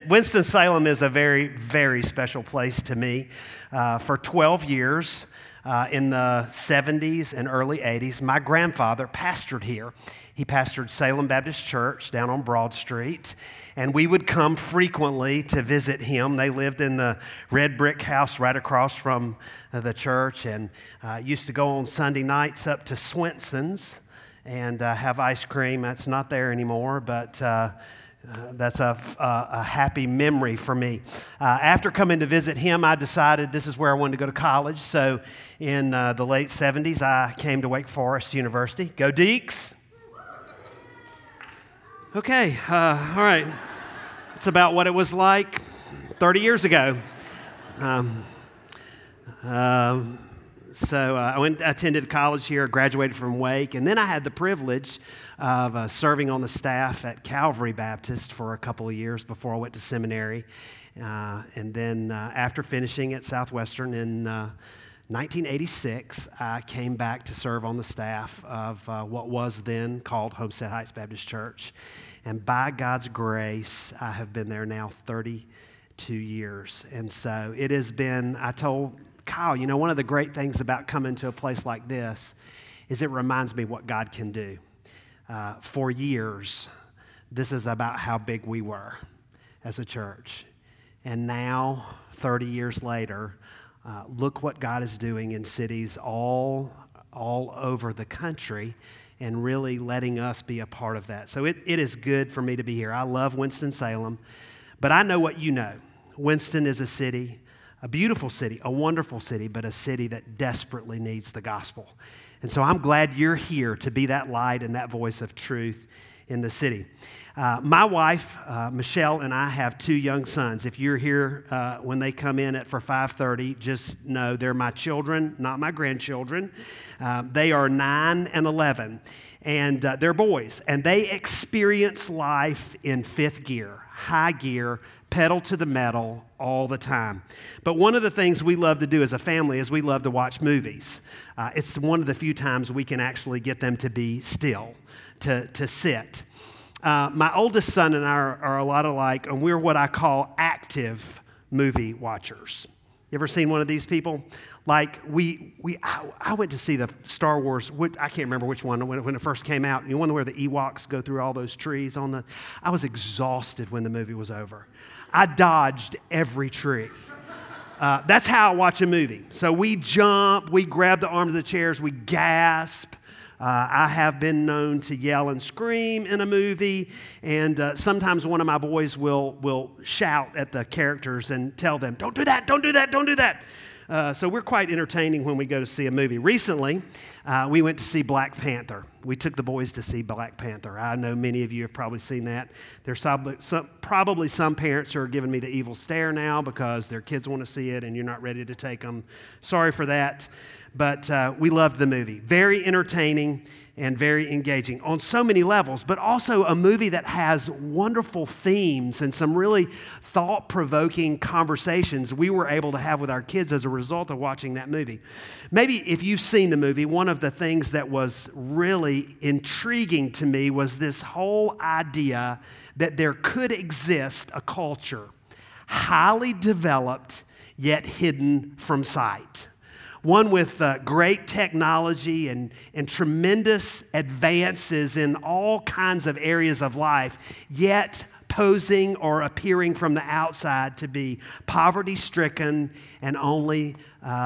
Winston-Salem is a very, very special place to me. For 12 years, in the 70s and early 80s, my grandfather pastored here. He pastored Salem Baptist Church down on Broad Street, and we would come frequently to visit him. They lived in the red brick house right across from the church, and used to go on Sunday nights up to Swenson's and have ice cream. That's not there anymore, but that's a happy memory for me. After coming to visit him, I decided this is where I wanted to go to college. So in the late 70s, I came to Wake Forest University. Go Deacs! Okay, all right. It's about what it was like 30 years ago. So I attended college here, graduated from Wake, and then I had the privilege of serving on the staff at Calvary Baptist for a couple of years before I went to seminary. And then after finishing at Southwestern in 1986, I came back to serve on the staff of what was then called Homestead Heights Baptist Church. And by God's grace, I have been there now 32 years. And so it has been, I told Kyle, you know, one of the great things about coming to a place like this is it reminds me what God can do. For years, this is about how big we were as a church. And now, 30 years later, look what God is doing in cities all over the country and really letting us be a part of that. So it is good for me to be here. I love Winston-Salem, but I know what you know. Winston is a city, a beautiful city, a wonderful city, but a city that desperately needs the gospel. And so I'm glad you're here to be that light and that voice of truth in the city. My wife, Michelle, and I have two young sons. If you're here when they come in for 5:30, just know they're my children, not my grandchildren. They are 9 and 11, and they're boys. And they experience life in fifth gear, high gear, pedal to the metal all the time. But one of the things we love to do as a family is we love to watch movies. It's one of the few times we can actually get them to be still, to sit. My oldest son and I are a lot alike, and we're what I call active movie watchers. You ever seen one of these people? Like I went to see the Star Wars. I can't remember which one when it first came out. You know, where the Ewoks go through all those trees on the. I was exhausted when the movie was over. I dodged every tree. That's how I watch a movie. So we jump, we grab the arms of the chairs, we gasp. I have been known to yell and scream in a movie, and sometimes one of my boys will shout at the characters and tell them, "Don't do that, don't do that, don't do that." So we're quite entertaining when we go to see a movie. Recently, we went to see Black Panther. We took the boys to see Black Panther. I know many of you have probably seen that. There's probably some parents who are giving me the evil stare now because their kids want to see it and you're not ready to take them. Sorry for that. But we loved the movie. Very entertaining and very engaging on so many levels, but also a movie that has wonderful themes and some really thought-provoking conversations we were able to have with our kids as a result of watching that movie. Maybe if you've seen the movie, one of the things that was really intriguing to me was this whole idea that there could exist a culture highly developed yet hidden from sight. One with great technology and tremendous advances in all kinds of areas of life, yet posing or appearing from the outside to be poverty-stricken and only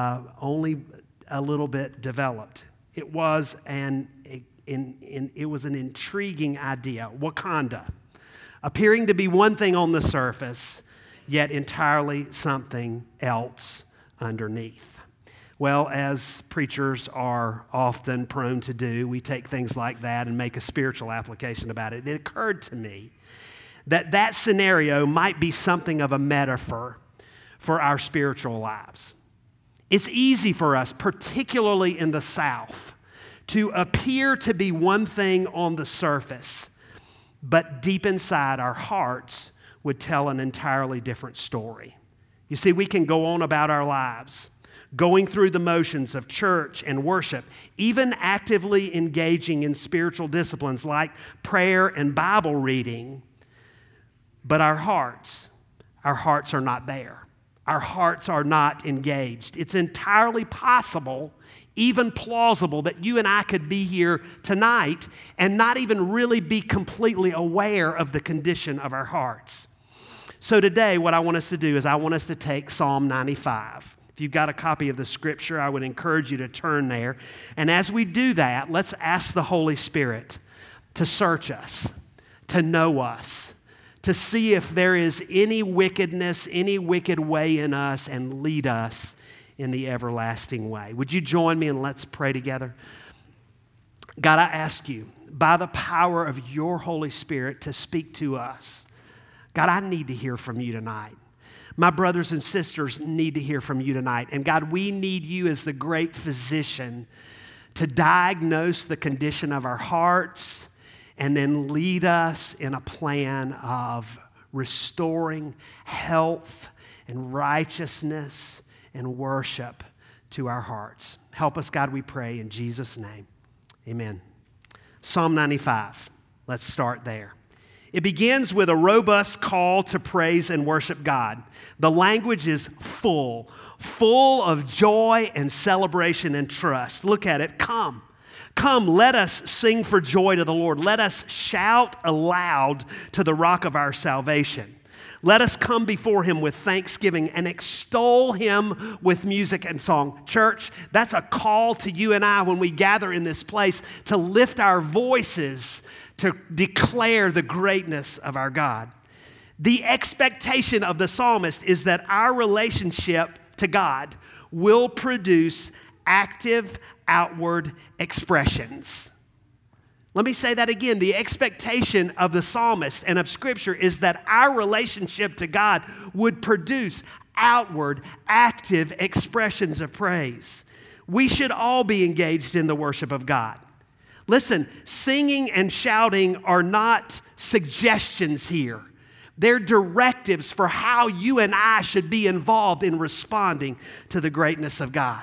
a little bit developed. It was an intriguing idea. Wakanda, appearing to be one thing on the surface, yet entirely something else underneath. Well, as preachers are often prone to do, we take things like that and make a spiritual application about it. It occurred to me that scenario might be something of a metaphor for our spiritual lives. It's easy for us, particularly in the South, to appear to be one thing on the surface, but deep inside our hearts would tell an entirely different story. You see, we can go on about our lives, going through the motions of church and worship, even actively engaging in spiritual disciplines like prayer and Bible reading, but our hearts our hearts are not there. Our hearts are not engaged. It's entirely possible, even plausible, that you and I could be here tonight and not even really be completely aware of the condition of our hearts. So today, what I want us to do is I want us to take Psalm 95. If you've got a copy of the scripture, I would encourage you to turn there. And as we do that, let's ask the Holy Spirit to search us, to know us, to see if there is any wickedness, any wicked way in us, and lead us in the everlasting way. Would you join me and let's pray together? God, I ask you, by the power of your Holy Spirit, to speak to us. God, I need to hear from you tonight. My brothers and sisters need to hear from you tonight. And God, we need you as the great physician to diagnose the condition of our hearts and then lead us in a plan of restoring health and righteousness and worship to our hearts. Help us, God, we pray in Jesus' name. Amen. Psalm 95. Let's start there. It begins with a robust call to praise and worship God. The language is full of joy and celebration and trust. Look at it. Come, let us sing for joy to the Lord. Let us shout aloud to the rock of our salvation. Let us come before him with thanksgiving and extol him with music and song. Church, that's a call to you and I when we gather in this place to lift our voices to declare the greatness of our God. The expectation of the psalmist is that our relationship to God will produce active outward expressions. Let me say that again. The expectation of the psalmist and of Scripture is that our relationship to God would produce outward, active expressions of praise. We should all be engaged in the worship of God. Listen, singing and shouting are not suggestions here. They're directives for how you and I should be involved in responding to the greatness of God.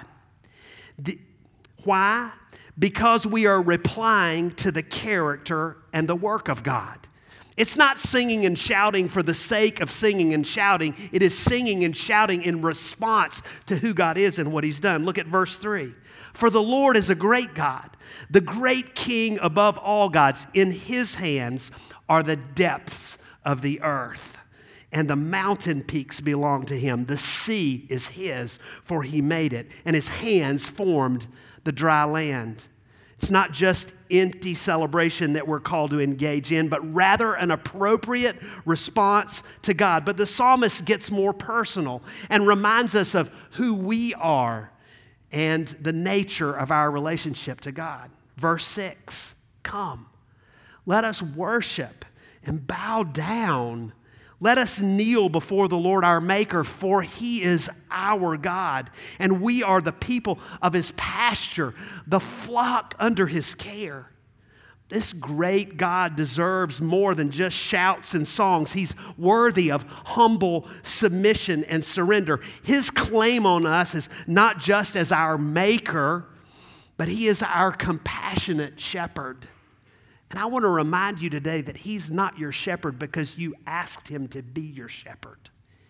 Why? Because we are replying to the character and the work of God. It's not singing and shouting for the sake of singing and shouting. It is singing and shouting in response to who God is and what he's done. Look at verse 3. For the Lord is a great God, the great King above all gods. In his hands are the depths of the earth, and the mountain peaks belong to him. The sea is his, for he made it, and his hands formed the dry land. It's not just empty celebration that we're called to engage in, but rather an appropriate response to God. But the psalmist gets more personal and reminds us of who we are and the nature of our relationship to God. Verse 6, come, let us worship and bow down. Let us kneel before the Lord our Maker, for he is our God, and we are the people of his pasture, the flock under his care. This great God deserves more than just shouts and songs. He's worthy of humble submission and surrender. His claim on us is not just as our maker, but he is our compassionate shepherd. And I want to remind you today that he's not your shepherd because you asked him to be your shepherd.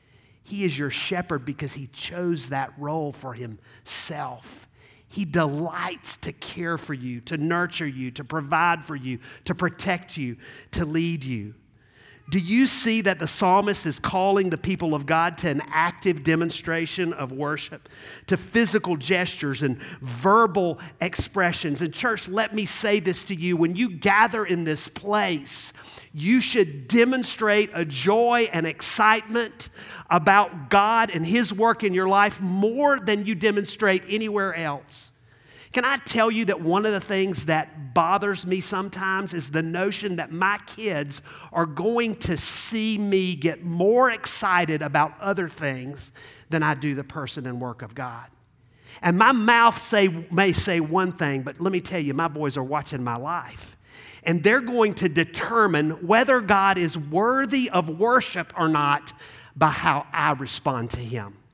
He is your shepherd because he chose that role for himself. He delights to care for you, to nurture you, to provide for you, to protect you, to lead you. Do you see that the psalmist is calling the people of God to an active demonstration of worship, to physical gestures and verbal expressions? And church, let me say this to you. When you gather in this place, you should demonstrate a joy and excitement about God and his work in your life more than you demonstrate anywhere else. Can I tell you that one of the things that bothers me sometimes is the notion that my kids are going to see me get more excited about other things than I do the person and work of God. And my mouth may say one thing, but let me tell you, my boys are watching my life. And they're going to determine whether God is worthy of worship or not by how I respond to him.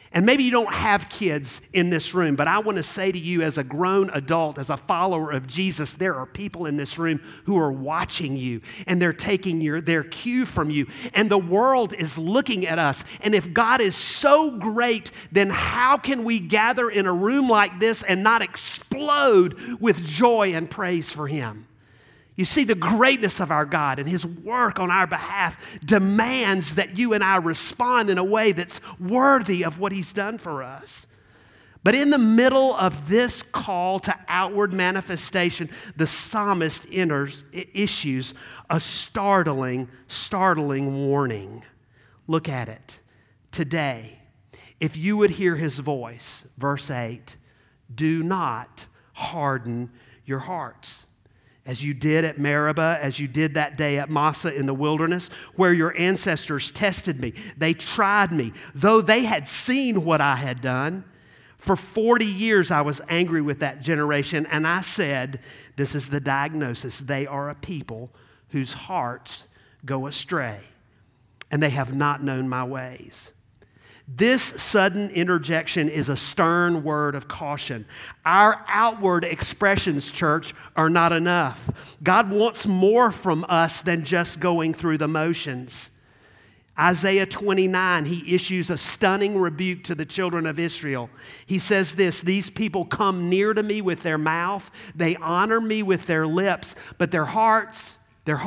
And maybe you don't have kids in this room, but I want to say to you as a grown adult, as a follower of Jesus, there are people in this room who are watching you and they're taking their cue from you. And the world is looking at us. And if God is so great, then how can we gather in a room like this and not explode with joy and praise for Him? You see, the greatness of our God and His work on our behalf demands that you and I respond in a way that's worthy of what He's done for us. But in the middle of this call to outward manifestation, the psalmist issues a startling warning. Look at it. Today, if you would hear His voice, verse 8, do not harden your hearts. As you did at Meribah, as you did that day at Massah in the wilderness, where your ancestors tested me. They tried me, though they had seen what I had done. For 40 years I was angry with that generation, and I said, this is the diagnosis, they are a people whose hearts go astray, and they have not known my ways. This sudden interjection is a stern word of caution. Our outward expressions, church, are not enough. God wants more from us than just going through the motions. Isaiah 29, He issues a stunning rebuke to the children of Israel. He says this, these people come near to me with their mouth, they honor me with their lips, but their hearts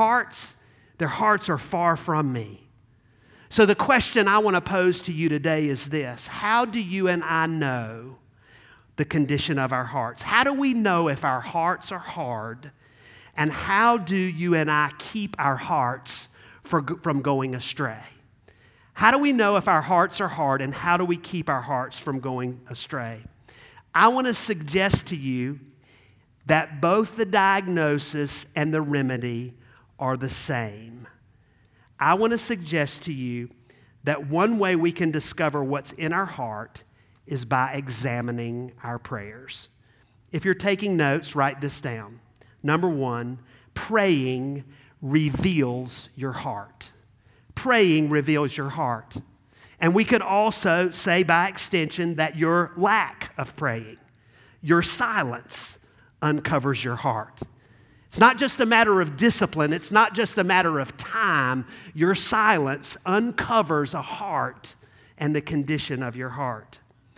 are far from me. So the question I want to pose to you today is this: how do you and I know the condition of our hearts? How do we know if our hearts are hard? And how do you and I keep our hearts from going astray? How do we know if our hearts are hard, and how do we keep our hearts from going astray? I want to suggest to you that both the diagnosis and the remedy are the same. I want to suggest to you that one way we can discover what's in our heart is by examining our prayers. If you're taking notes, write this down. Number one, praying reveals your heart. Praying reveals your heart. And we could also say by extension that your lack of praying, your silence, uncovers your heart. It's not just a matter of discipline. It's not just a matter of time. Your silence uncovers a heart and the condition of your heart.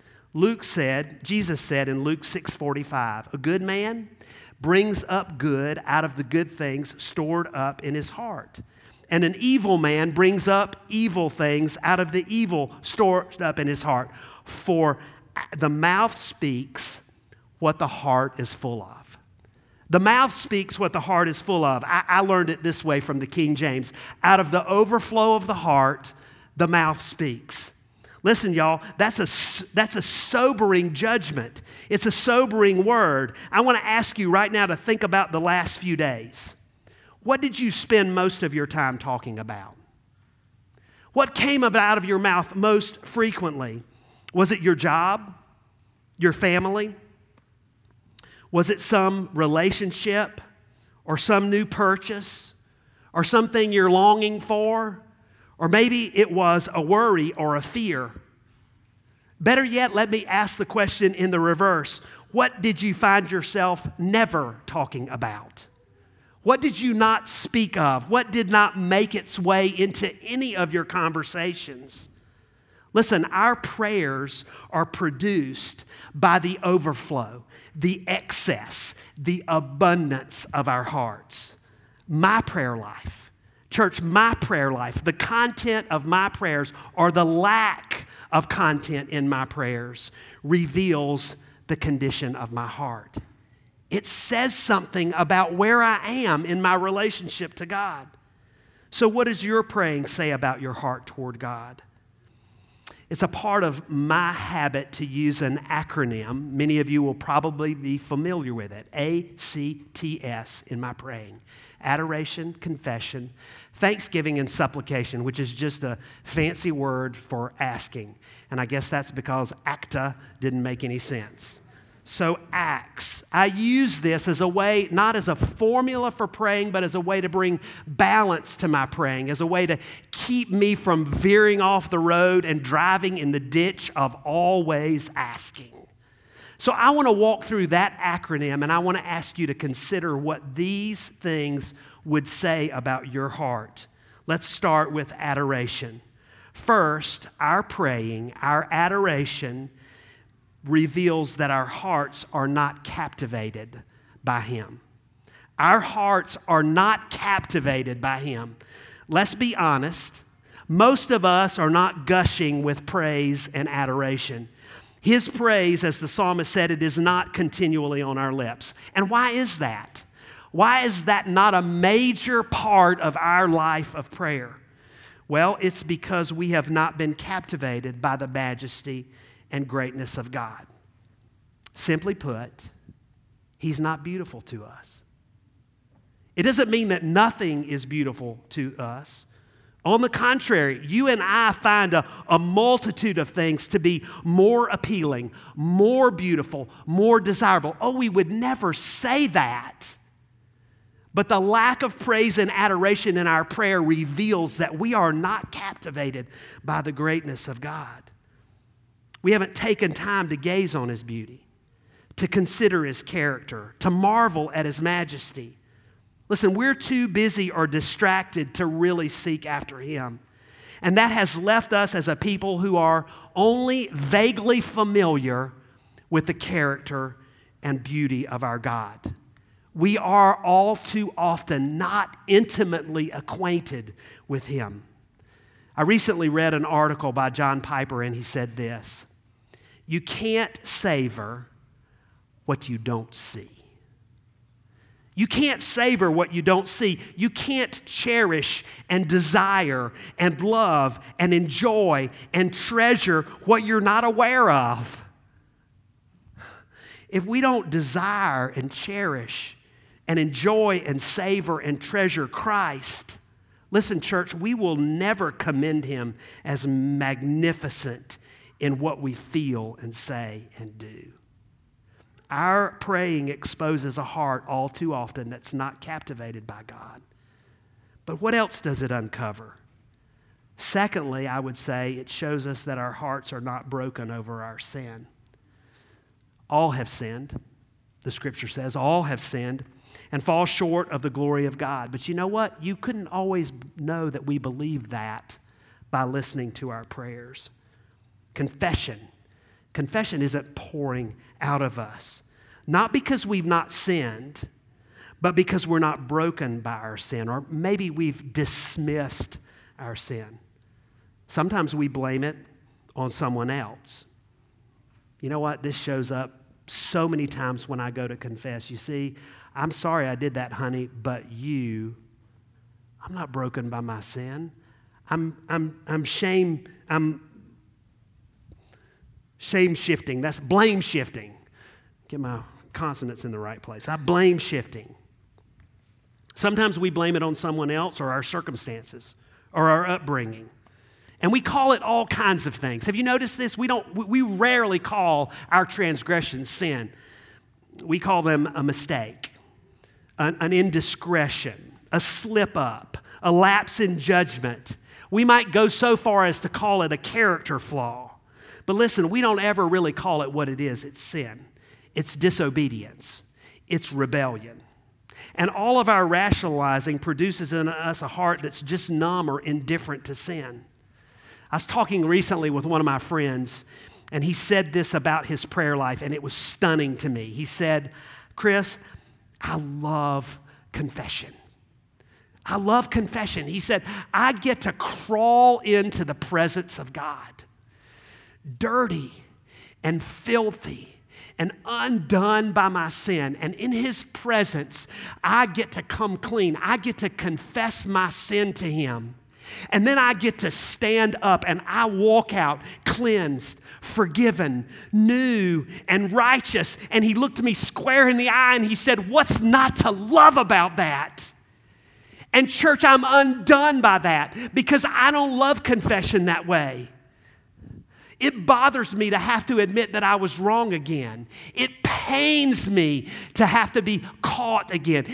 Jesus said in Luke 6:45, a good man brings up good out of the good things stored up in his heart. And an evil man brings up evil things out of the evil stored up in his heart. For the mouth speaks what the heart is full of. The mouth speaks what the heart is full of. I learned it this way from the King James. Out of the overflow of the heart, the mouth speaks. Listen, y'all, that's a sobering judgment. It's a sobering word. I want to ask you right now to think about the last few days. What did you spend most of your time talking about? What came out of your mouth most frequently? Was it your job? Your family? Was it some relationship or some new purchase or something you're longing for? Or maybe it was a worry or a fear. Better yet, let me ask the question in the reverse. What did you find yourself never talking about? What did you not speak of? What did not make its way into any of your conversations? Listen, our prayers are produced by the overflow, the excess, the abundance of our hearts. My prayer life, church, my prayer life, the content of my prayers or the lack of content in my prayers reveals the condition of my heart. It says something about where I am in my relationship to God. So what does your praying say about your heart toward God? It's a part of my habit to use an acronym. Many of you will probably be familiar with it. ACTS in my praying. Adoration, confession, thanksgiving, and supplication, which is just a fancy word for asking. And I guess that's because ACTA didn't make any sense. So acts. I use this as a way, not as a formula for praying, but as a way to bring balance to my praying, as a way to keep me from veering off the road and driving in the ditch of always asking. So I want to walk through that acronym, and I want to ask you to consider what these things would say about your heart. Let's start with adoration. First, our praying, our adoration reveals that our hearts are not captivated by Him. Our hearts are not captivated by Him. Let's be honest. Most of us are not gushing with praise and adoration. His praise, as the psalmist said, it is not continually on our lips. And why is that? Why is that not a major part of our life of prayer? Well, it's because we have not been captivated by the majesty and greatness of God. Simply put, He's not beautiful to us. It doesn't mean that nothing is beautiful to us. On the contrary, you and I find a multitude of things to be more appealing, more beautiful, more desirable. Oh, we would never say that. But the lack of praise and adoration in our prayer reveals that we are not captivated by the greatness of God. We haven't taken time to gaze on His beauty, to consider His character, to marvel at His majesty. Listen, we're too busy or distracted to really seek after Him. And that has left us as a people who are only vaguely familiar with the character and beauty of our God. We are all too often not intimately acquainted with Him. I recently read an article by John Piper, and he said this: you can't savor what you don't see. You can't savor what you don't see. You can't cherish and desire and love and enjoy and treasure what you're not aware of. If we don't desire and cherish and enjoy and savor and treasure Christ, listen, church, we will never commend Him as magnificent in what we feel and say and do. Our praying exposes a heart all too often that's not captivated by God. But what else does it uncover? Secondly, I would say it shows us that our hearts are not broken over our sin. All have sinned, the Scripture says, all have sinned and fall short of the glory of God. But you know what? You couldn't always know that we believed that by listening to our prayers. Confession. Confession isn't pouring out of us. Not because we've not sinned, but because we're not broken by our sin, or maybe we've dismissed our sin. Sometimes we blame it on someone else. You know what? This shows up so many times when I go to confess. You see, I'm sorry I did that, honey, but I'm not broken by my sin. I'm shame shifting. That's blame shifting. Get my consonants in the right place. I blame shifting. Sometimes we blame it on someone else or our circumstances or our upbringing. And we call it all kinds of things. Have you noticed this? We rarely call our transgressions sin. We call them a mistake, an indiscretion, a slip up, a lapse in judgment. We might go so far as to call it a character flaw. But listen, we don't ever really call it what it is. It's sin. It's disobedience. It's rebellion. And all of our rationalizing produces in us a heart that's just numb or indifferent to sin. I was talking recently with one of my friends, and he said this about his prayer life, and it was stunning to me. He said, Chris, I love confession. I love confession. He said, I get to crawl into the presence of God, dirty and filthy and undone by my sin. And in His presence, I get to come clean. I get to confess my sin to Him. And then I get to stand up and I walk out cleansed, forgiven, new, and righteous. And he looked me square in the eye and he said, what's not to love about that? And church, I'm undone by that because I don't love confession that way. It bothers me to have to admit that I was wrong again. It pains me to have to be caught again.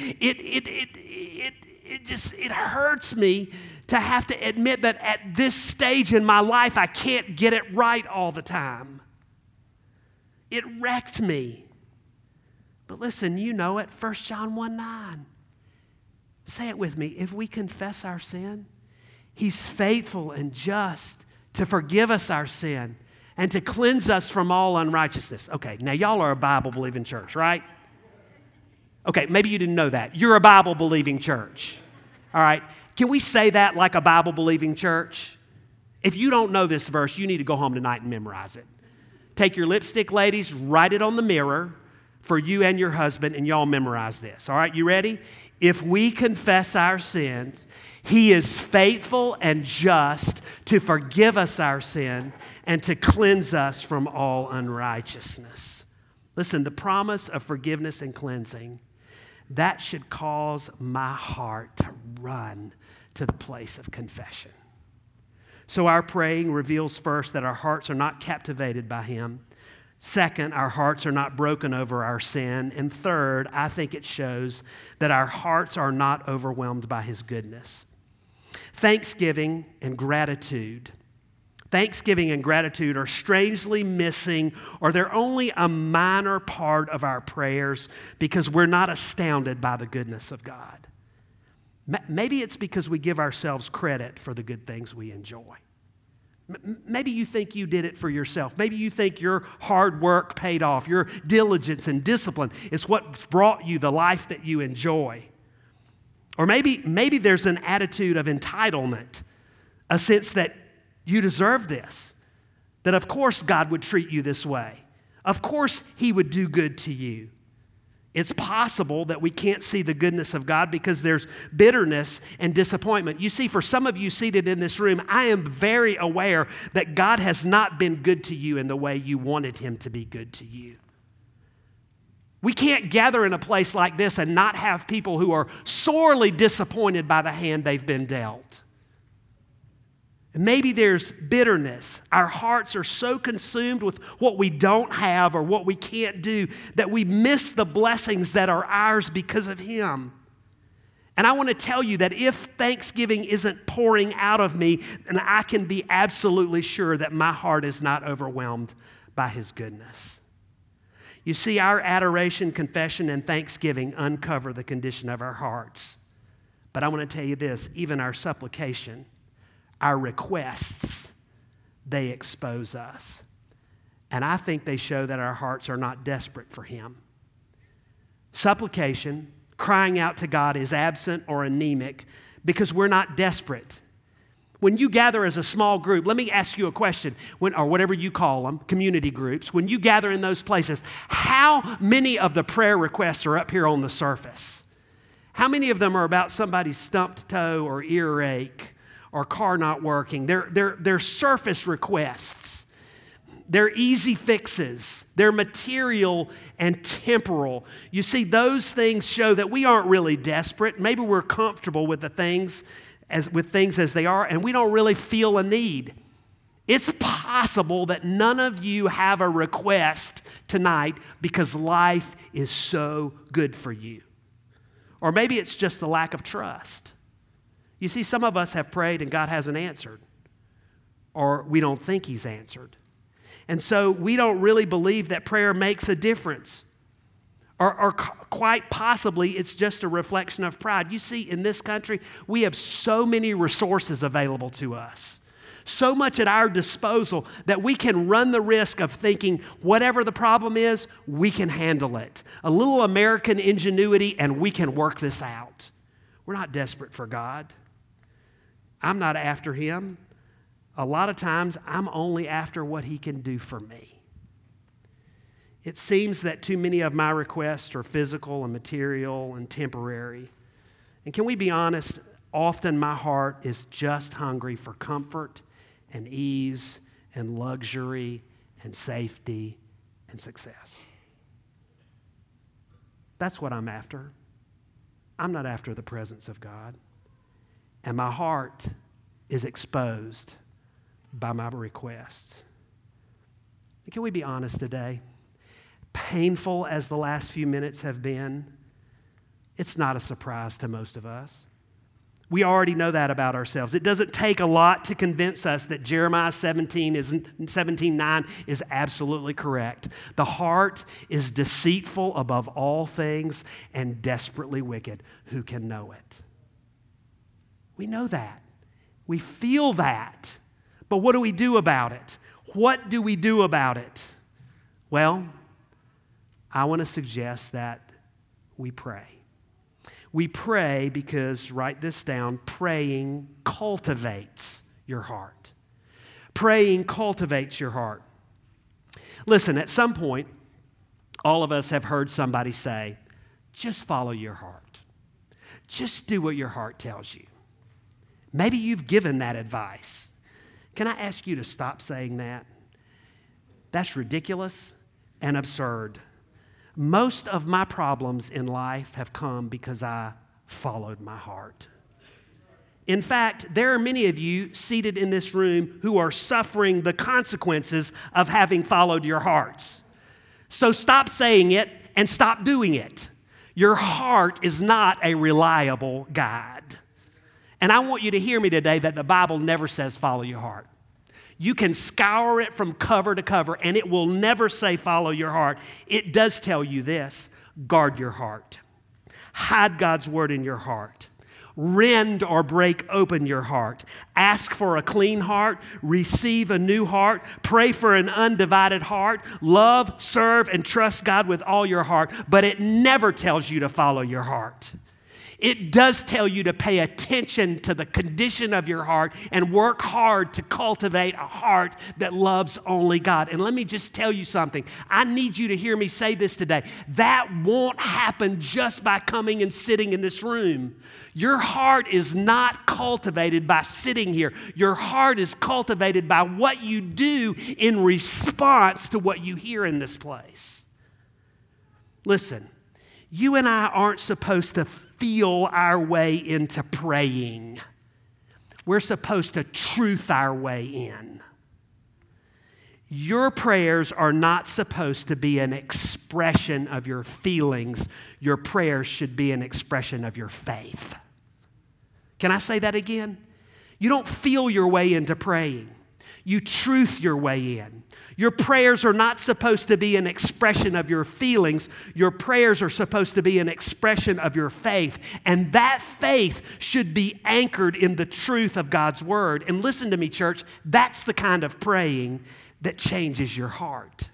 It hurts me to have to admit that at this stage in my life, I can't get it right all the time. It wrecked me. But listen, you know it, 1 John 1:9. Say it with me. If we confess our sin, He's faithful and just to forgive us our sin and to cleanse us from all unrighteousness. Okay, now y'all are a Bible-believing church, right? Okay, maybe you didn't know that. You're a Bible-believing church. All right, can we say that like a Bible-believing church? If you don't know this verse, you need to go home tonight and memorize it. Take your lipstick, ladies, write it on the mirror for you and your husband, and y'all memorize this. All right, you ready? If we confess our sins, He is faithful and just to forgive us our sin and to cleanse us from all unrighteousness. Listen, the promise of forgiveness and cleansing, that should cause my heart to run to the place of confession. So our praying reveals first that our hearts are not captivated by Him. Second, our hearts are not broken over our sin. And third, I think it shows that our hearts are not overwhelmed by His goodness. Thanksgiving and gratitude are strangely missing, or they're only a minor part of our prayers because we're not astounded by the goodness of God. Maybe it's because we give ourselves credit for the good things we enjoy. Maybe you think you did it for yourself. Maybe you think your hard work paid off. Your diligence and discipline is what brought you the life that you enjoy. Or maybe there's an attitude of entitlement, a sense that you deserve this, that of course God would treat you this way. Of course He would do good to you. It's possible that we can't see the goodness of God because there's bitterness and disappointment. You see, for some of you seated in this room, I am very aware that God has not been good to you in the way you wanted Him to be good to you. We can't gather in a place like this and not have people who are sorely disappointed by the hand they've been dealt. And maybe there's bitterness. Our hearts are so consumed with what we don't have or what we can't do that we miss the blessings that are ours because of Him. And I want to tell you that if thanksgiving isn't pouring out of me, then I can be absolutely sure that my heart is not overwhelmed by His goodness. You see, our adoration, confession, and thanksgiving uncover the condition of our hearts. But I want to tell you this, even our supplication, our requests, they expose us. And I think they show that our hearts are not desperate for Him. Supplication, crying out to God, is absent or anemic because we're not desperate. When you gather as a small group, let me ask you a question, or whatever you call them, community groups, when you gather in those places, how many of the prayer requests are up here on the surface? How many of them are about somebody's stumped toe or earache or car not working? They're surface requests. They're easy fixes. They're material and temporal. You see, those things show that we aren't really desperate. Maybe we're comfortable with things as they are, and we don't really feel a need. It's possible that none of you have a request tonight because life is so good for you. Or maybe it's just a lack of trust. You see, some of us have prayed and God hasn't answered, or we don't think He's answered. And so we don't really believe that prayer makes a difference. Or quite possibly it's just a reflection of pride. You see, in this country, we have so many resources available to us, so much at our disposal that we can run the risk of thinking whatever the problem is, we can handle it. A little American ingenuity and we can work this out. We're not desperate for God. I'm not after Him. A lot of times, I'm only after what He can do for me. It seems that too many of my requests are physical and material and temporary. And can we be honest? Often my heart is just hungry for comfort and ease and luxury and safety and success. That's what I'm after. I'm not after the presence of God. And my heart is exposed by my requests. Can we be honest today? Painful as the last few minutes have been, it's not a surprise to most of us. We already know that about ourselves. It doesn't take a lot to convince us that Jeremiah 17:9 is absolutely correct. The heart is deceitful above all things and desperately wicked. Who can know it? We know that. We feel that. But what do we do about it? What do we do about it? Well, I want to suggest that we pray. We pray because, write this down, praying cultivates your heart. Praying cultivates your heart. Listen, at some point, all of us have heard somebody say, just follow your heart. Just do what your heart tells you. Maybe you've given that advice. Can I ask you to stop saying that? That's ridiculous and absurd. Most of my problems in life have come because I followed my heart. In fact, there are many of you seated in this room who are suffering the consequences of having followed your hearts. So stop saying it and stop doing it. Your heart is not a reliable guide. And I want you to hear me today that the Bible never says follow your heart. You can scour it from cover to cover, and it will never say follow your heart. It does tell you this: guard your heart. Hide God's word in your heart. Rend or break open your heart. Ask for a clean heart. Receive a new heart. Pray for an undivided heart. Love, serve, and trust God with all your heart. But it never tells you to follow your heart. It does tell you to pay attention to the condition of your heart and work hard to cultivate a heart that loves only God. And let me just tell you something. I need you to hear me say this today. That won't happen just by coming and sitting in this room. Your heart is not cultivated by sitting here. Your heart is cultivated by what you do in response to what you hear in this place. Listen, you and I aren't supposed to feel our way into praying. We're supposed to truth our way in. Your prayers are not supposed to be an expression of your feelings. Your prayers should be an expression of your faith. Can I say that again? You don't feel your way into praying. You truth your way in. Your prayers are not supposed to be an expression of your feelings. Your prayers are supposed to be an expression of your faith. And that faith should be anchored in the truth of God's word. And listen to me, church, that's the kind of praying that changes your heart.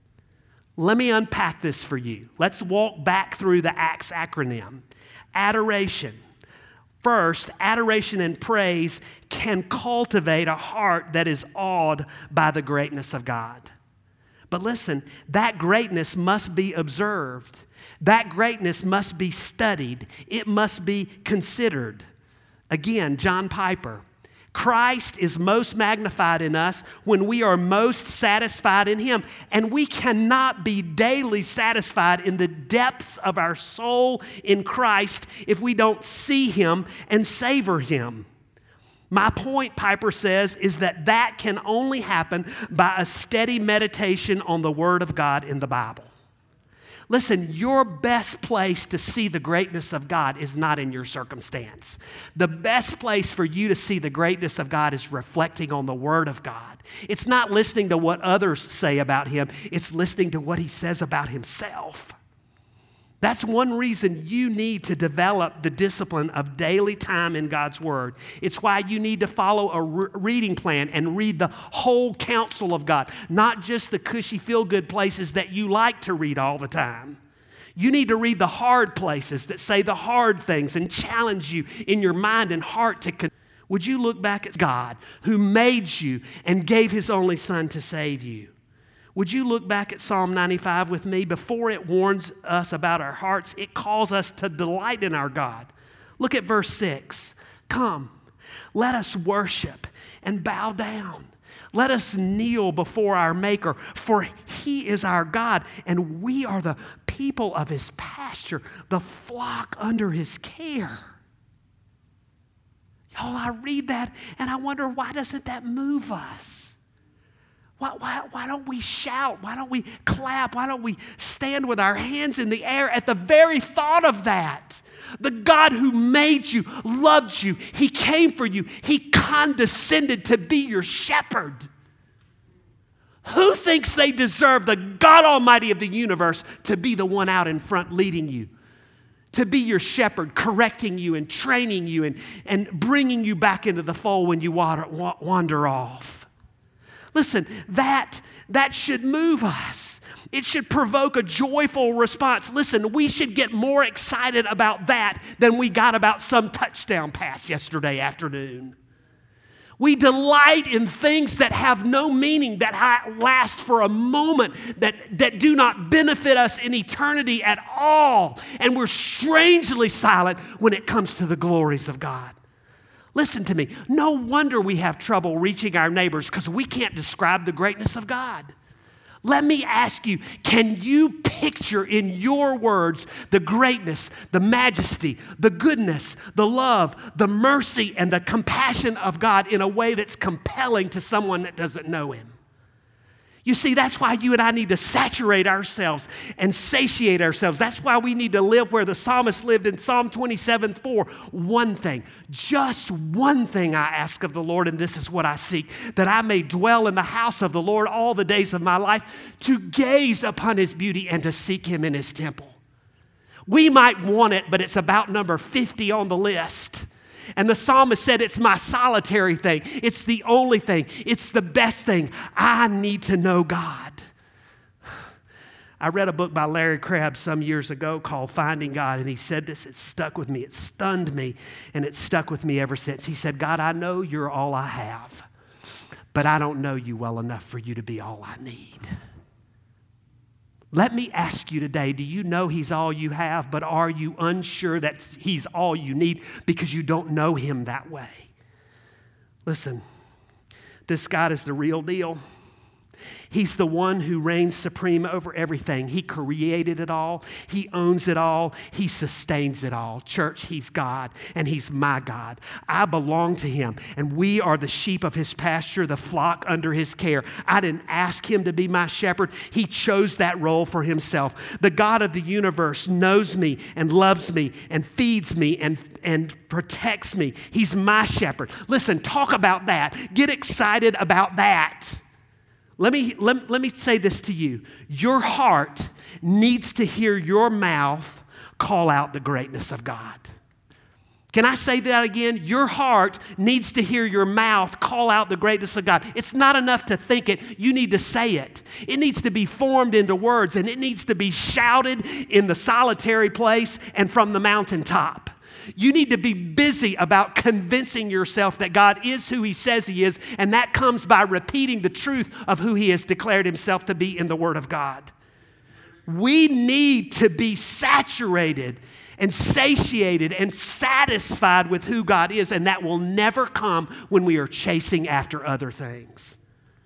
Let me unpack this for you. Let's walk back through the ACTS acronym. Adoration. First, adoration and praise can cultivate a heart that is awed by the greatness of God. But listen, that greatness must be observed. That greatness must be studied. It must be considered. Again, John Piper. Christ is most magnified in us when we are most satisfied in Him. And we cannot be daily satisfied in the depths of our soul in Christ if we don't see Him and savor Him. My point, Piper says, is that can only happen by a steady meditation on the Word of God in the Bible. Listen, your best place to see the greatness of God is not in your circumstance. The best place for you to see the greatness of God is reflecting on the Word of God. It's not listening to what others say about Him. It's listening to what He says about Himself. That's one reason you need to develop the discipline of daily time in God's Word. It's why you need to follow a reading plan and read the whole counsel of God, not just the cushy, feel-good places that you like to read all the time. You need to read the hard places that say the hard things and challenge you in your mind and heart to Would you look back at God who made you and gave His only Son to save you? Would you look back at Psalm 95 with me? Before it warns us about our hearts, it calls us to delight in our God. Look at verse 6. Come, let us worship and bow down. Let us kneel before our Maker, for He is our God, and we are the people of His pasture, the flock under His care. Y'all, I read that, and I wonder, why doesn't that move us? Why don't we shout? Why don't we clap? Why don't we stand with our hands in the air at the very thought of that? The God who made you, loved you, He came for you. He condescended to be your shepherd. Who thinks they deserve the God Almighty of the universe to be the one out in front leading you? To be your shepherd, correcting you and training you and bringing you back into the fold when you wander off. Listen, that should move us. It should provoke a joyful response. Listen, we should get more excited about that than we got about some touchdown pass yesterday afternoon. We delight in things that have no meaning, that last for a moment, that do not benefit us in eternity at all. And we're strangely silent when it comes to the glories of God. Listen to me. No wonder we have trouble reaching our neighbors because we can't describe the greatness of God. Let me ask you, can you picture in your words the greatness, the majesty, the goodness, the love, the mercy, and the compassion of God in a way that's compelling to someone that doesn't know Him? You see, that's why you and I need to saturate ourselves and satiate ourselves. That's why we need to live where the psalmist lived in Psalm 27:4. One thing, just one thing I ask of the Lord, and this is what I seek, that I may dwell in the house of the Lord all the days of my life, to gaze upon His beauty and to seek Him in His temple. We might want it, but it's about number 50 on the list. And the psalmist said, it's my solitary thing. It's the only thing. It's the best thing. I need to know God. I read a book by Larry Crabb some years ago called Finding God, and he said this, it stuck with me. It stunned me, and it's stuck with me ever since. He said, God, I know you're all I have, but I don't know you well enough for you to be all I need. Let me ask you today, do you know He's all you have, but are you unsure that He's all you need because you don't know Him that way? Listen, this God is the real deal. He's the one who reigns supreme over everything. He created it all. He owns it all. He sustains it all. Church, He's God, and He's my God. I belong to Him, and we are the sheep of His pasture, the flock under His care. I didn't ask Him to be my shepherd. He chose that role for Himself. The God of the universe knows me and loves me and feeds me and protects me. He's my shepherd. Listen, talk about that. Get excited about that. Let me say this to you. Your heart needs to hear your mouth call out the greatness of God. Can I say that again? Your heart needs to hear your mouth call out the greatness of God. It's not enough to think it. You need to say it. It needs to be formed into words, and it needs to be shouted in the solitary place and from the mountaintop. You need to be busy about convincing yourself that God is who He says He is, and that comes by repeating the truth of who He has declared Himself to be in the Word of God. We need to be saturated and satiated and satisfied with who God is, and that will never come when we are chasing after other things.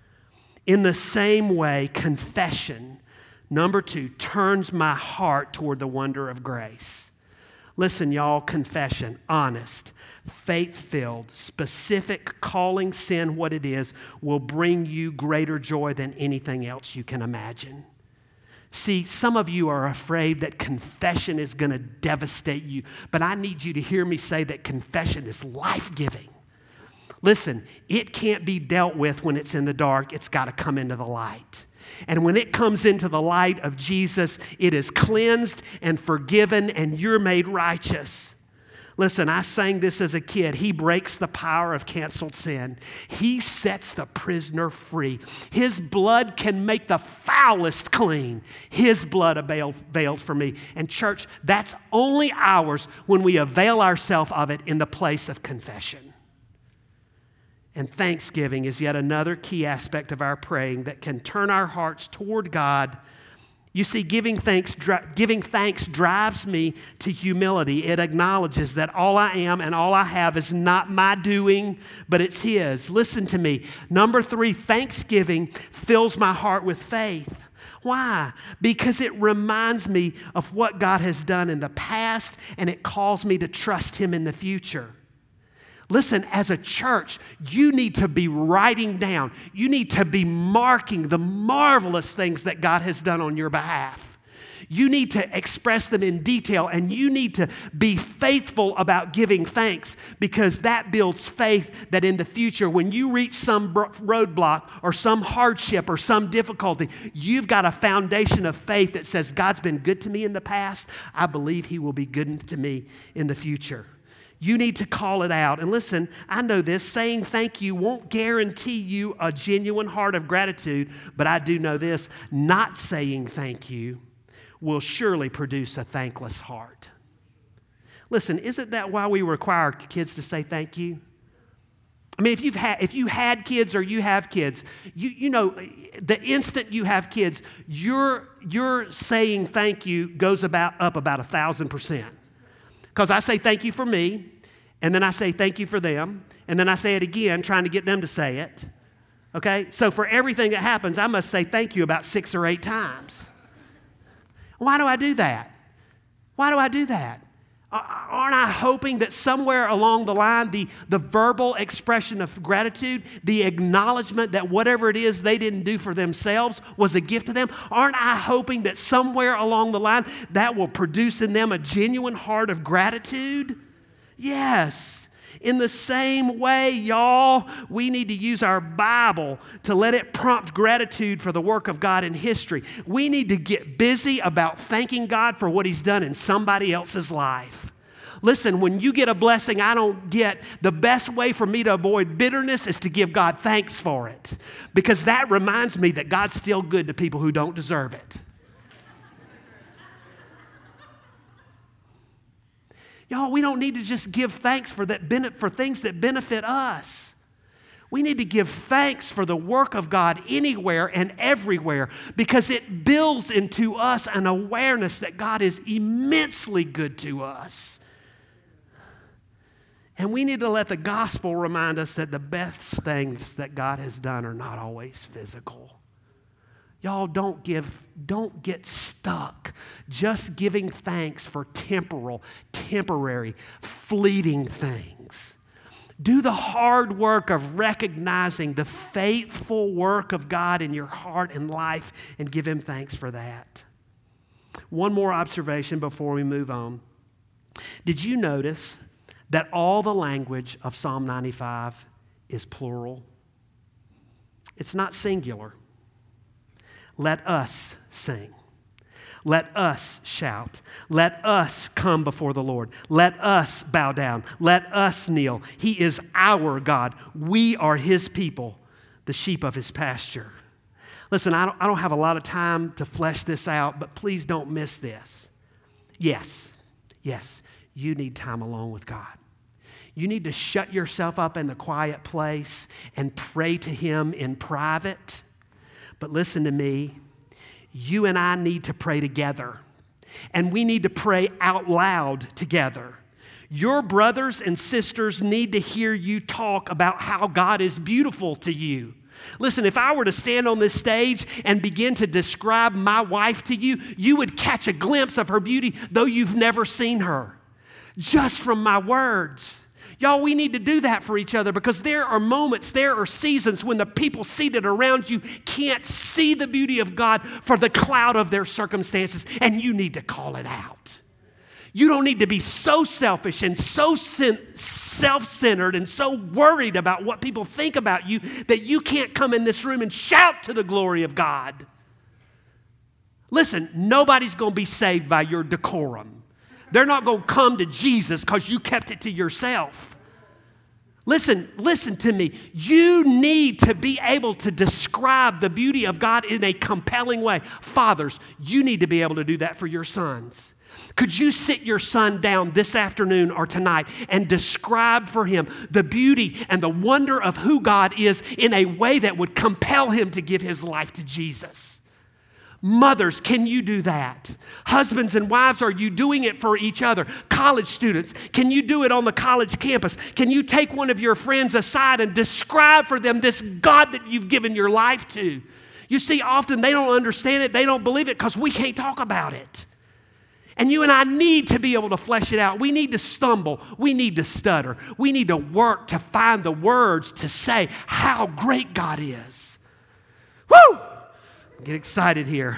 In the same way, confession, number 2, turns my heart toward the wonder of grace. Listen, y'all, confession, honest, faith-filled, specific, calling sin what it is, will bring you greater joy than anything else you can imagine. See, some of you are afraid that confession is going to devastate you, but I need you to hear me say that confession is life-giving. Listen, it can't be dealt with when it's in the dark. It's got to come into the light. And when it comes into the light of Jesus, it is cleansed and forgiven, and you're made righteous. Listen, I sang this as a kid. He breaks the power of canceled sin. He sets the prisoner free. His blood can make the foulest clean. His blood availed for me. And church, that's only ours when we avail ourselves of it in the place of confession. And thanksgiving is yet another key aspect of our praying that can turn our hearts toward God. You see, giving thanks drives me to humility. It acknowledges that all I am and all I have is not my doing, but it's His. Listen to me. Number 3, thanksgiving fills my heart with faith. Why? Because it reminds me of what God has done in the past, and it calls me to trust Him in the future. Listen, as a church, you need to be writing down, you need to be marking the marvelous things that God has done on your behalf. You need to express them in detail, and you need to be faithful about giving thanks, because that builds faith that in the future, when you reach some roadblock or some hardship or some difficulty, you've got a foundation of faith that says, God's been good to me in the past. I believe He will be good to me in the future. You need to call it out. And listen, I know this, saying thank you won't guarantee you a genuine heart of gratitude, but I do know this, not saying thank you will surely produce a thankless heart. Listen, isn't that why we require kids to say thank you? I mean, if you had kids or you have kids, you know, the instant you have kids, your saying thank you goes up about 1,000%. Because I say thank you for me, and then I say thank you for them, and then I say it again, trying to get them to say it. Okay? So for everything that happens, I must say thank you about 6 or 8 times. Why do I do that? Why do I do that? Aren't I hoping that somewhere along the line, the verbal expression of gratitude, the acknowledgement that whatever it is they didn't do for themselves was a gift to them, aren't I hoping that somewhere along the line that will produce in them a genuine heart of gratitude? Yes. In the same way, y'all, we need to use our Bible to let it prompt gratitude for the work of God in history. We need to get busy about thanking God for what He's done in somebody else's life. Listen, when you get a blessing I don't get, the best way for me to avoid bitterness is to give God thanks for it, because that reminds me that God's still good to people who don't deserve it. Y'all, we don't need to just give thanks for things that benefit us. We need to give thanks for the work of God anywhere and everywhere, because it builds into us an awareness that God is immensely good to us. And we need to let the gospel remind us that the best things that God has done are not always physical. Y'all, don't get stuck just giving thanks for temporary, fleeting things. Do the hard work of recognizing the faithful work of God in your heart and life and give Him thanks for that. One more observation before we move on. Did you notice that all the language of Psalm 95 is plural? It's not singular. Let us sing. Let us shout. Let us come before the Lord. Let us bow down. Let us kneel. He is our God. We are His people, the sheep of His pasture. Listen, I don't have a lot of time to flesh this out, but please don't miss this. Yes, you need time alone with God. You need to shut yourself up in the quiet place and pray to Him in private. But listen to me, you and I need to pray together, and we need to pray out loud together. Your brothers and sisters need to hear you talk about how God is beautiful to you. Listen, if I were to stand on this stage and begin to describe my wife to you, you would catch a glimpse of her beauty, though you've never seen her, just from my words. Y'all, we need to do that for each other, because there are moments, there are seasons when the people seated around you can't see the beauty of God for the cloud of their circumstances, and you need to call it out. You don't need to be so selfish and so self-centered and so worried about what people think about you that you can't come in this room and shout to the glory of God. Listen, nobody's going to be saved by your decorum. They're not going to come to Jesus because you kept it to yourself. Listen to me. You need to be able to describe the beauty of God in a compelling way. Fathers, you need to be able to do that for your sons. Could you sit your son down this afternoon or tonight and describe for him the beauty and the wonder of who God is in a way that would compel him to give his life to Jesus? Mothers, can you do that? Husbands and wives, are you doing it for each other? College students, can you do it on the college campus? Can you take one of your friends aside and describe for them this God that you've given your life to? You see, often they don't understand it, they don't believe it because we can't talk about it. And you and I need to be able to flesh it out. We need to stumble. We need to stutter. We need to work to find the words to say how great God is. Woo! Get excited here.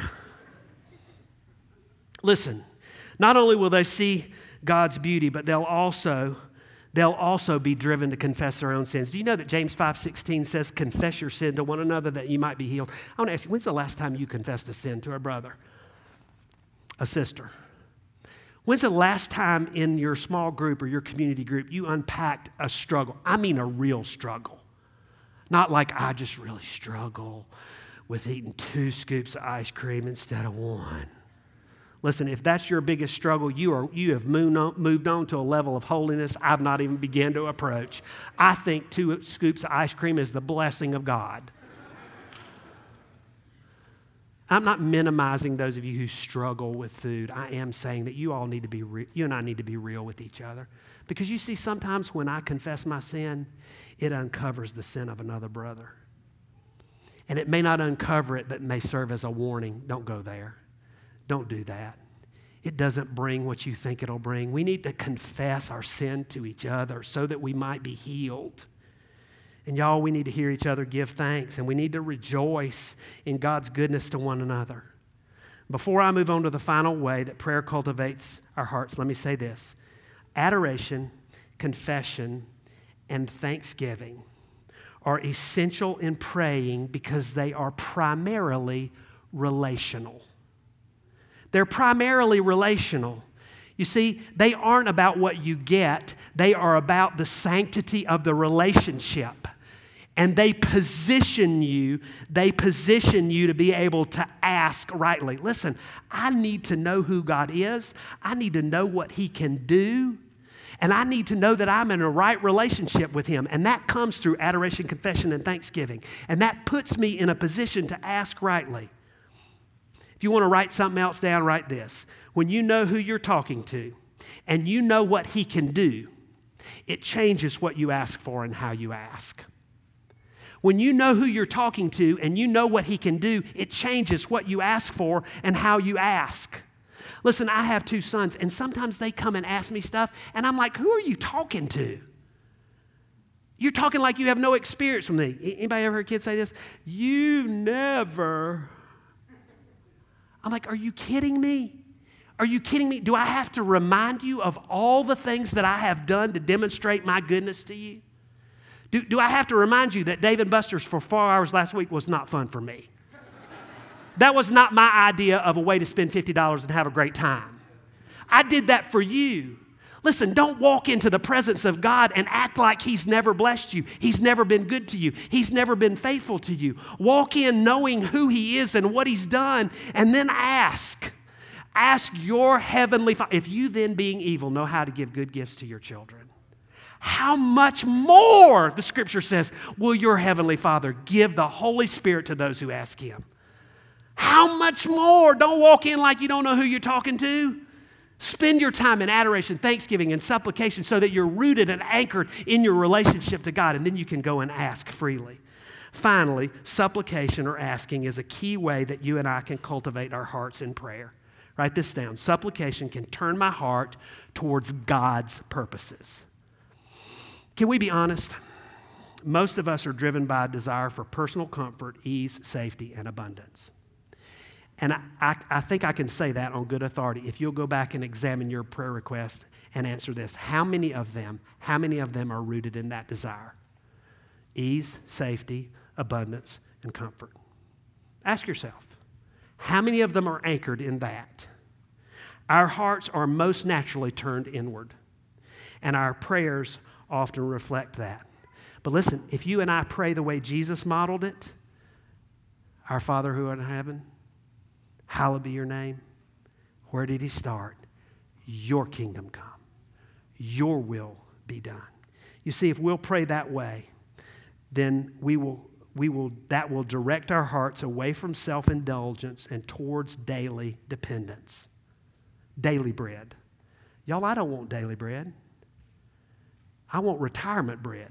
Listen, not only will they see God's beauty, but they'll also be driven to confess their own sins. Do you know that James 5:16 says, confess your sin to one another that you might be healed? I want to ask you, when's the last time you confessed a sin to a brother, a sister? When's the last time in your small group or your community group you unpacked a struggle? I mean a real struggle. Not like I just really struggle with eating 2 scoops of ice cream instead of 1. Listen, if that's your biggest struggle, you have moved on to a level of holiness I've not even begun to approach. I think 2 scoops of ice cream is the blessing of God. I'm not minimizing those of you who struggle with food. I am saying that you and I need to be real with each other. Because you see, sometimes when I confess my sin, it uncovers the sin of another brother. And it may not uncover it, but it may serve as a warning. Don't go there. Don't do that. It doesn't bring what you think it'll bring. We need to confess our sin to each other so that we might be healed. And y'all, we need to hear each other give thanks, and we need to rejoice in God's goodness to one another. Before I move on to the final way that prayer cultivates our hearts, let me say this. Adoration, confession, and thanksgiving are essential in praying because they are primarily relational. They're primarily relational. You see, they aren't about what you get. They are about the sanctity of the relationship. And they position you to be able to ask rightly. Listen, I need to know who God is. I need to know what He can do. And I need to know that I'm in a right relationship with Him. And that comes through adoration, confession, and thanksgiving. And that puts me in a position to ask rightly. If you want to write something else down, write this. When you know who you're talking to and you know what He can do, it changes what you ask for and how you ask. When you know who you're talking to and you know what He can do, it changes what you ask for and how you ask. Listen, I have 2 sons, and sometimes they come and ask me stuff, and I'm like, who are you talking to? You're talking like you have no experience from me. Anybody ever heard kids say this? You never. I'm like, are you kidding me? Are you kidding me? Do I have to remind you of all the things that I have done to demonstrate my goodness to you? Do I have to remind you that Dave & Buster's for 4 hours last week was not fun for me? That was not my idea of a way to spend $50 and have a great time. I did that for you. Listen, don't walk into the presence of God and act like He's never blessed you. He's never been good to you. He's never been faithful to you. Walk in knowing who He is and what He's done, and then ask. Ask your heavenly Father. If you then, being evil, know how to give good gifts to your children, how much more, the Scripture says, will your heavenly Father give the Holy Spirit to those who ask Him? How much more? Don't walk in like you don't know who you're talking to. Spend your time in adoration, thanksgiving, and supplication so that you're rooted and anchored in your relationship to God, and then you can go and ask freely. Finally, supplication or asking is a key way that you and I can cultivate our hearts in prayer. Write this down. Supplication can turn my heart towards God's purposes. Can we be honest? Most of us are driven by a desire for personal comfort, ease, safety, and abundance. And I think I can say that on good authority if you'll go back and examine your prayer request and answer this. How many of them are rooted in that desire? Ease, safety, abundance, and comfort. Ask yourself, how many of them are anchored in that? Our hearts are most naturally turned inward, and our prayers often reflect that. But listen, if you and I pray the way Jesus modeled it, our Father who art in heaven, hallowed be your name. Where did He start? Your kingdom come. Your will be done. You see, if we'll pray that way, then that will direct our hearts away from self-indulgence and towards daily dependence. Daily bread. Y'all, I don't want daily bread. I want retirement bread.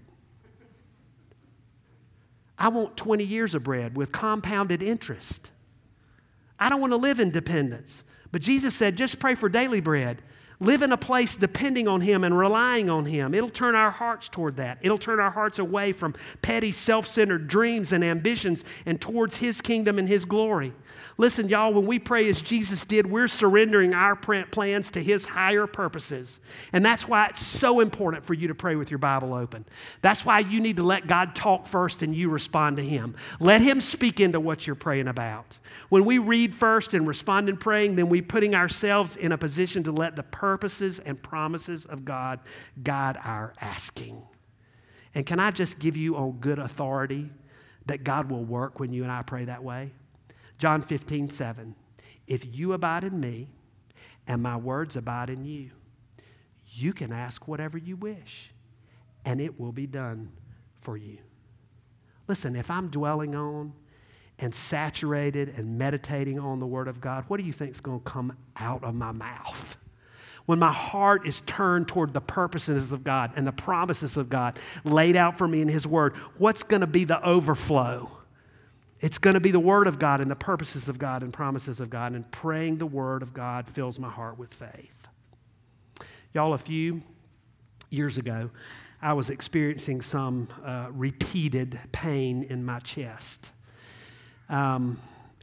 I want 20 years of bread with compounded interest. I don't want to live in dependence. But Jesus said, just pray for daily bread. Live in a place depending on Him and relying on Him. It'll turn our hearts toward that. It'll turn our hearts away from petty, self-centered dreams and ambitions and towards His kingdom and His glory. Listen, y'all, when we pray as Jesus did, we're surrendering our plans to His higher purposes. And that's why it's so important for you to pray with your Bible open. That's why you need to let God talk first and you respond to Him. Let Him speak into what you're praying about. When we read first and respond in praying, then we're putting ourselves in a position to let the purposes and promises of God guide our asking. And can I just give you on good authority that God will work when you and I pray that way? John 15:7. If you abide in me and my words abide in you, you can ask whatever you wish and it will be done for you. Listen, if I'm dwelling on and saturated and meditating on the Word of God, what do you think is going to come out of my mouth? When my heart is turned toward the purposes of God and the promises of God laid out for me in His Word, what's going to be the overflow? It's going to be the Word of God and the purposes of God and promises of God, and praying the Word of God fills my heart with faith. Y'all, a few years ago, I was experiencing some repeated pain in my chest. And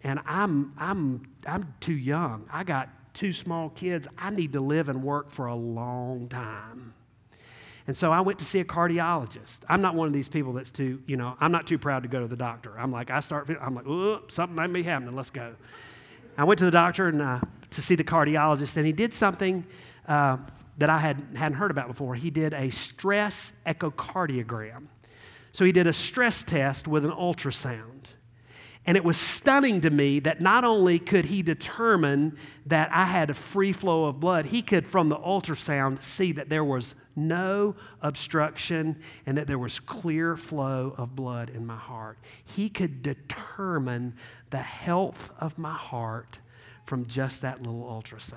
I'm too young. I got 2 small kids. I need to live and work for a long time. And so I went to see a cardiologist. I'm not one of these people that's too, I'm not too proud to go to the doctor. I'm like, something might be happening. Let's go. I went to the doctor and to see the cardiologist, and he did something that I hadn't heard about before. He did a stress echocardiogram. So he did a stress test with an ultrasound. And it was stunning to me that not only could he determine that I had a free flow of blood, he could, from the ultrasound, see that there was no obstruction and that there was clear flow of blood in my heart. He could determine the health of my heart from just that little ultrasound.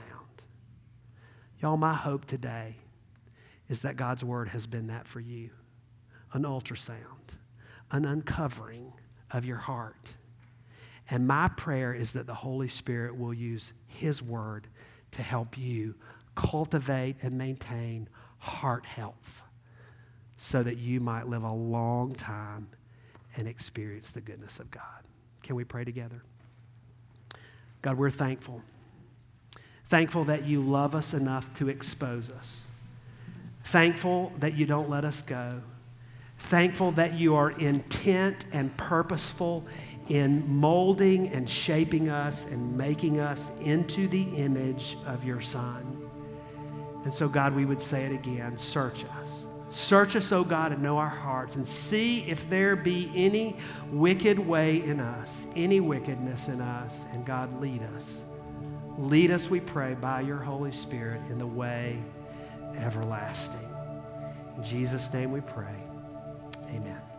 Y'all, my hope today is that God's Word has been that for you. An ultrasound, an uncovering of your heart. And my prayer is that the Holy Spirit will use His Word to help you cultivate and maintain heart health so that you might live a long time and experience the goodness of God. Can we pray together? God, we're thankful. Thankful that you love us enough to expose us. Thankful that you don't let us go. Thankful that you are intent and purposeful in molding and shaping us and making us into the image of your Son. And so, God, we would say it again, search us. Search us, O God, and know our hearts, and see if there be any wicked way in us, any wickedness in us, and God, lead us. Lead us, we pray, by your Holy Spirit in the way everlasting. In Jesus' name we pray. Amen.